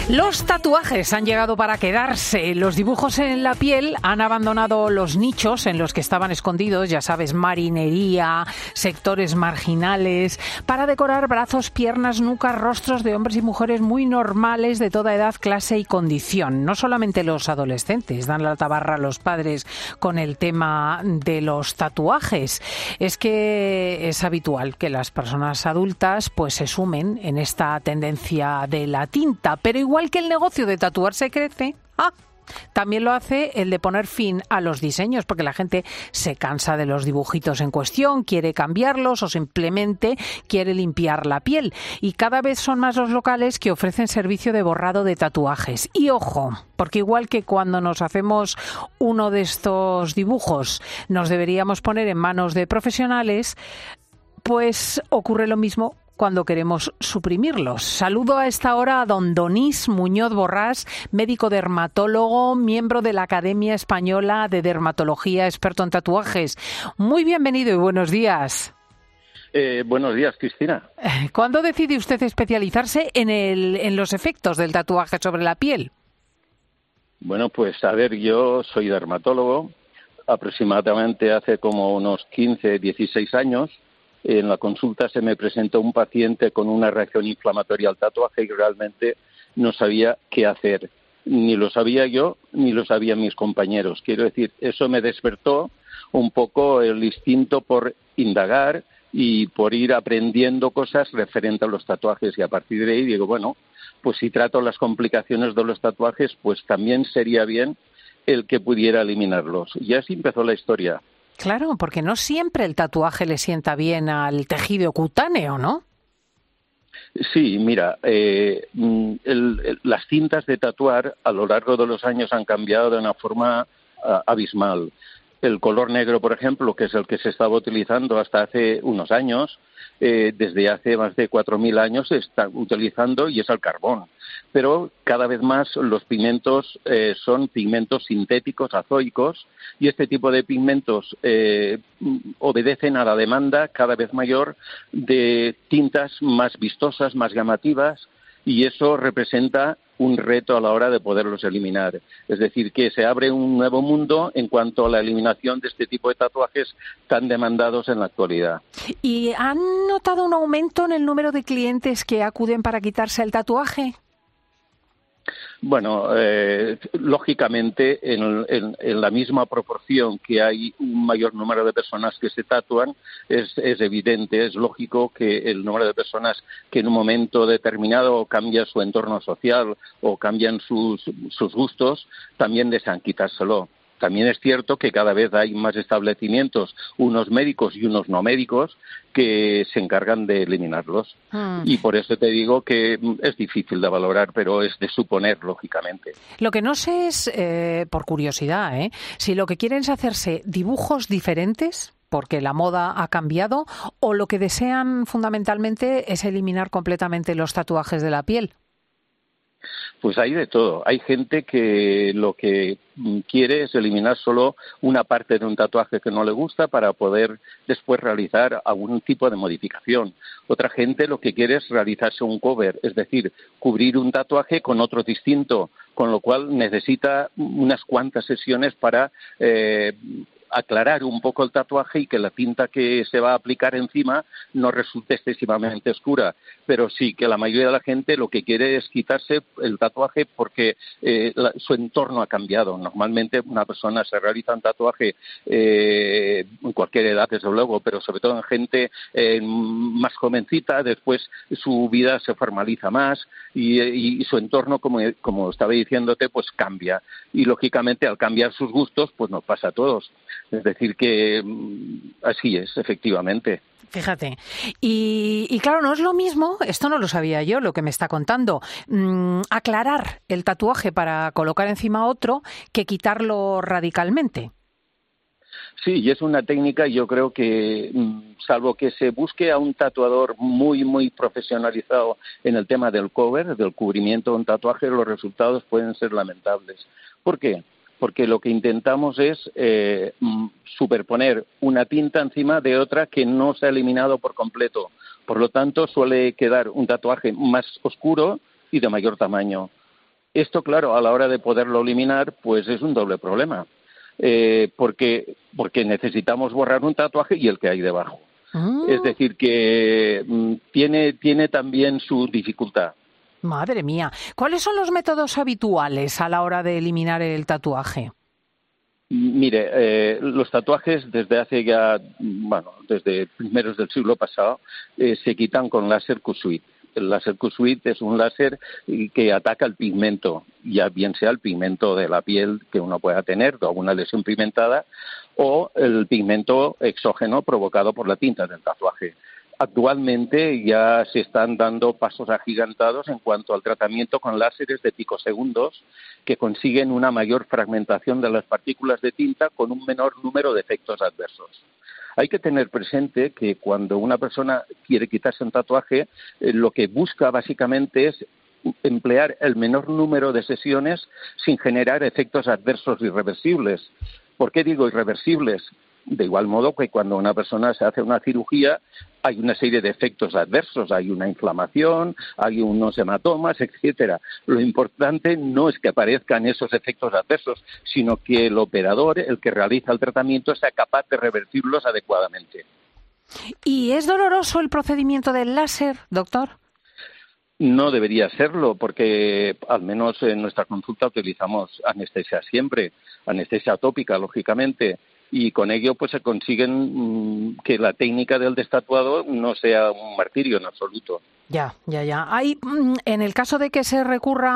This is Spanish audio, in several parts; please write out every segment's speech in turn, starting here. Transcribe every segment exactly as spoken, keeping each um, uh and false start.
Los tatuajes han llegado para quedarse. Los dibujos en la piel han abandonado los nichos en los que estaban escondidos, ya sabes, marinería, sectores marginales, para decorar brazos, piernas, nucas, rostros de hombres y mujeres muy normales de toda edad, clase y condición. No solamente los adolescentes dan la tabarra a los padres con el tema de los tatuajes. Es que es habitual que las personas adultas pues se sumen en esta tendencia de la tinta, pero igual Igual que el negocio de tatuarse crece, ¡ah! También lo hace el de poner fin a los diseños, porque la gente se cansa de los dibujitos en cuestión, quiere cambiarlos o simplemente quiere limpiar la piel. Y cada vez son más los locales que ofrecen servicio de borrado de tatuajes. Y ojo, porque igual que cuando nos hacemos uno de estos dibujos nos deberíamos poner en manos de profesionales, pues ocurre lo mismo cuando queremos suprimirlos. Saludo a esta hora a don Donís Muñoz Borrás, médico dermatólogo, miembro de la Academia Española de Dermatología, experto en tatuajes. Muy bienvenido y buenos días. Eh, buenos días, Cristina. ¿Cuándo decide usted especializarse en, el, en los efectos del tatuaje sobre la piel? Bueno, pues a ver, yo soy dermatólogo, aproximadamente hace como unos quince, dieciséis años. En la consulta se me presentó un paciente con una reacción inflamatoria al tatuaje y realmente no sabía qué hacer. Ni lo sabía yo, ni lo sabían mis compañeros. Quiero decir, eso me despertó un poco el instinto por indagar y por ir aprendiendo cosas referente a los tatuajes. Y a partir de ahí digo, bueno, pues si trato las complicaciones de los tatuajes, pues también sería bien el que pudiera eliminarlos. Y así empezó la historia. Claro, porque no siempre el tatuaje le sienta bien al tejido cutáneo, ¿no? Sí, mira, eh, el, el, las cintas de tatuar a lo largo de los años han cambiado de una forma uh, abismal. El color negro, por ejemplo, que es el que se estaba utilizando hasta hace unos años, eh, desde hace más de cuatro mil años se está utilizando y es el carbón. Pero cada vez más los pigmentos eh, son pigmentos sintéticos, azoicos, y este tipo de pigmentos eh, obedecen a la demanda cada vez mayor de tintas más vistosas, más llamativas, y eso representa un reto a la hora de poderlos eliminar. Es decir, que se abre un nuevo mundo en cuanto a la eliminación de este tipo de tatuajes tan demandados en la actualidad. ¿Y han notado un aumento en el número de clientes que acuden para quitarse el tatuaje? Bueno, eh, lógicamente, en, en, en la misma proporción que hay un mayor número de personas que se tatúan, es, es evidente, es lógico que el número de personas que en un momento determinado cambia su entorno social o cambian sus, sus gustos, también desean quitárselo. También es cierto que cada vez hay más establecimientos, unos médicos y unos no médicos, que se encargan de eliminarlos. Mm. Y por eso te digo que es difícil de valorar, pero es de suponer, lógicamente. Lo que no sé es, eh, por curiosidad, ¿eh? si lo que quieren es hacerse dibujos diferentes, porque la moda ha cambiado, o lo que desean fundamentalmente es eliminar completamente los tatuajes de la piel. Pues hay de todo. Hay gente que lo que quiere es eliminar solo una parte de un tatuaje que no le gusta para poder después realizar algún tipo de modificación. Otra gente lo que quiere es realizarse un cover, es decir, cubrir un tatuaje con otro distinto, con lo cual necesita unas cuantas sesiones para eh, aclarar un poco el tatuaje y que la tinta que se va a aplicar encima no resulte excesivamente oscura. Pero sí que la mayoría de la gente lo que quiere es quitarse el tatuaje porque eh, la, su entorno ha cambiado. Normalmente una persona se realiza un tatuaje eh, en cualquier edad, desde luego, pero sobre todo en gente eh, más jovencita, después su vida se formaliza más y, y, y su entorno, como, como estaba diciéndote, pues cambia. Y lógicamente al cambiar sus gustos, pues nos pasa a todos. Es decir, que así es, efectivamente. Fíjate. Y, y claro, no es lo mismo, esto no lo sabía yo, lo que me está contando, mmm, aclarar el tatuaje para colocar encima otro que quitarlo radicalmente. Sí, y es una técnica, yo creo que, salvo que se busque a un tatuador muy, muy profesionalizado en el tema del cover, del cubrimiento de un tatuaje, los resultados pueden ser lamentables. ¿Por qué? Porque lo que intentamos es eh, superponer una tinta encima de otra que no se ha eliminado por completo. Por lo tanto, suele quedar un tatuaje más oscuro y de mayor tamaño. Esto, claro, a la hora de poderlo eliminar, pues es un doble problema, eh, porque, porque necesitamos borrar un tatuaje y el que hay debajo. Mm. Es decir, que mm, tiene, tiene también su dificultad. Madre mía. ¿Cuáles son los métodos habituales a la hora de eliminar el tatuaje? Mire, eh, los tatuajes desde hace ya, bueno, desde primeros del siglo pasado, eh, se quitan con láser Q-Switch. El láser Q-Switch es un láser que ataca el pigmento, ya bien sea el pigmento de la piel que uno pueda tener, de alguna lesión pigmentada, o el pigmento exógeno provocado por la tinta del tatuaje. Actualmente ya se están dando pasos agigantados en cuanto al tratamiento con láseres de picosegundos que consiguen una mayor fragmentación de las partículas de tinta con un menor número de efectos adversos. Hay que tener presente que cuando una persona quiere quitarse un tatuaje, eh, lo que busca básicamente es emplear el menor número de sesiones sin generar efectos adversos irreversibles. ¿Por qué digo irreversibles? De igual modo que cuando una persona se hace una cirugía hay una serie de efectos adversos, hay una inflamación, hay unos hematomas, etcétera. Lo importante no es que aparezcan esos efectos adversos, sino que el operador, el que realiza el tratamiento, sea capaz de revertirlos adecuadamente. ¿Y es doloroso el procedimiento del láser, doctor? No debería serlo, porque al menos en nuestra consulta utilizamos anestesia siempre, anestesia tópica, lógicamente, y con ello pues se consiguen mmm, que la técnica del destatuado no sea un martirio en absoluto. Ya, ya, ya. Hay, en el caso de que se recurra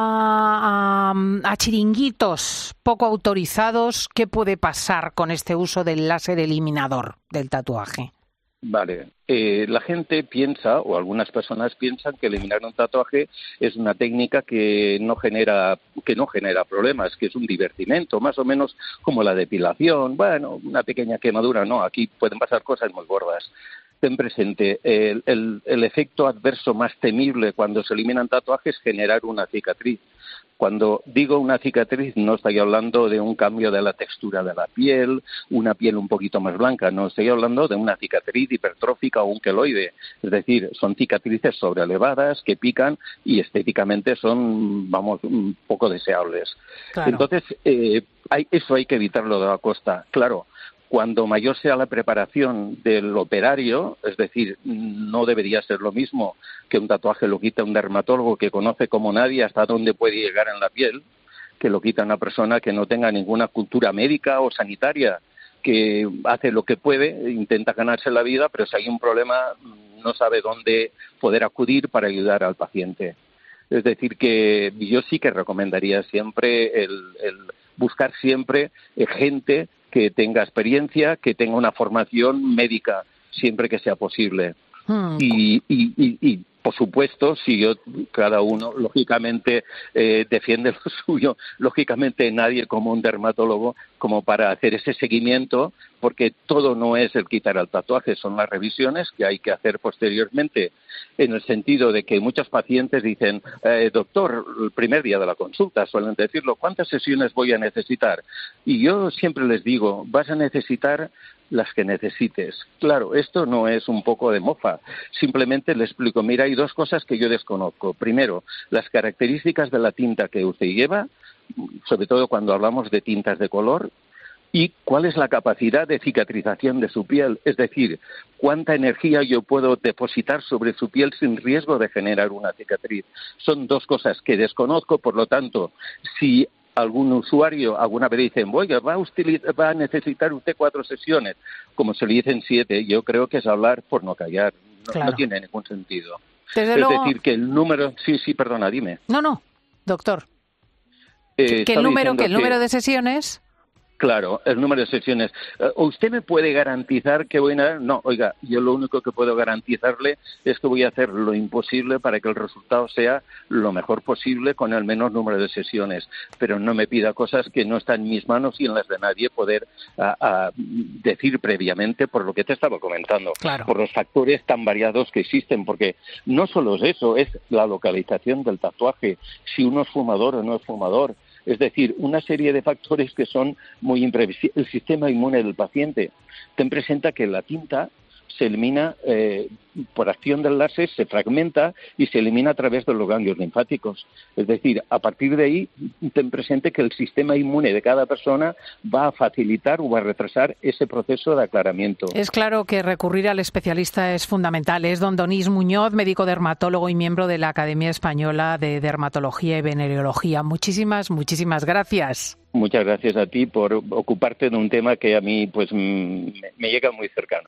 a, a, a chiringuitos poco autorizados, ¿qué puede pasar con este uso del láser eliminador del tatuaje? Vale, eh, la gente piensa, o algunas personas piensan, que eliminar un tatuaje es una técnica que no genera que no genera problemas, que es un divertimento, más o menos como la depilación, bueno, una pequeña quemadura, no, aquí pueden pasar cosas muy gordas. Ten presente, el, el, el efecto adverso más temible cuando se eliminan tatuajes es generar una cicatriz. Cuando digo una cicatriz no estoy hablando de un cambio de la textura de la piel, una piel un poquito más blanca, no, estoy hablando de una cicatriz hipertrófica o un queloide. Es decir, son cicatrices sobreelevadas que pican y estéticamente son, vamos, un poco deseables. Claro. Entonces, eh, hay, eso hay que evitarlo de la costa. Claro, cuando mayor sea la preparación del operario, es decir, no debería ser lo mismo que un tatuaje lo quita un dermatólogo que conoce como nadie hasta dónde puede llegar en la piel, que lo quita una persona que no tenga ninguna cultura médica o sanitaria, que hace lo que puede, intenta ganarse la vida, pero si hay un problema no sabe dónde poder acudir para ayudar al paciente. Es decir, que yo sí que recomendaría siempre el, el buscar siempre gente que tenga experiencia, que tenga una formación médica, siempre que sea posible. Hmm. Y, y, y, y, por supuesto, si yo, cada uno, lógicamente, eh, defiende lo suyo, lógicamente nadie como un dermatólogo, como para hacer ese seguimiento, porque todo no es el quitar el tatuaje, son las revisiones que hay que hacer posteriormente, en el sentido de que muchos pacientes dicen, eh, doctor, el primer día de la consulta suelen decirlo, ¿cuántas sesiones voy a necesitar? Y yo siempre les digo, vas a necesitar las que necesites. Claro, esto no es un poco de mofa, simplemente le explico, mira, hay dos cosas que yo desconozco. Primero, las características de la tinta que usted lleva, sobre todo cuando hablamos de tintas de color, y cuál es la capacidad de cicatrización de su piel, es decir, cuánta energía yo puedo depositar sobre su piel sin riesgo de generar una cicatriz. Son dos cosas que desconozco, por lo tanto, si algún usuario alguna vez dice, oiga, va a, usted, va a necesitar usted cuatro sesiones, como se le dicen siete, yo creo que es hablar por no callar, no, claro. no tiene ningún sentido. Desde es luego... decir, que el número... Sí, sí, perdona, dime. No, no, doctor. Eh, que el número, que el número de sesiones... Claro, el número de sesiones. ¿Usted me puede garantizar que voy a...? No, oiga, yo lo único que puedo garantizarle es que voy a hacer lo imposible para que el resultado sea lo mejor posible con el menor número de sesiones. Pero no me pida cosas que no están en mis manos y en las de nadie poder a, a decir previamente por lo que te estaba comentando. Claro. Por los factores tan variados que existen. Porque no solo es eso, es la localización del tatuaje, si uno es fumador o no es fumador. Es decir, una serie de factores que son muy imprevisibles. El sistema inmune del paciente. Ten presente que la tinta se elimina eh, por acción del láser, se fragmenta y se elimina a través de los ganglios linfáticos. Es decir, a partir de ahí, ten presente que el sistema inmune de cada persona va a facilitar o va a retrasar ese proceso de aclaramiento. Es claro que recurrir al especialista es fundamental. Es don Donís Muñoz, médico dermatólogo y miembro de la Academia Española de Dermatología y Venereología. Muchísimas, muchísimas gracias. Muchas gracias a ti por ocuparte de un tema que a mí pues me llega muy cercano.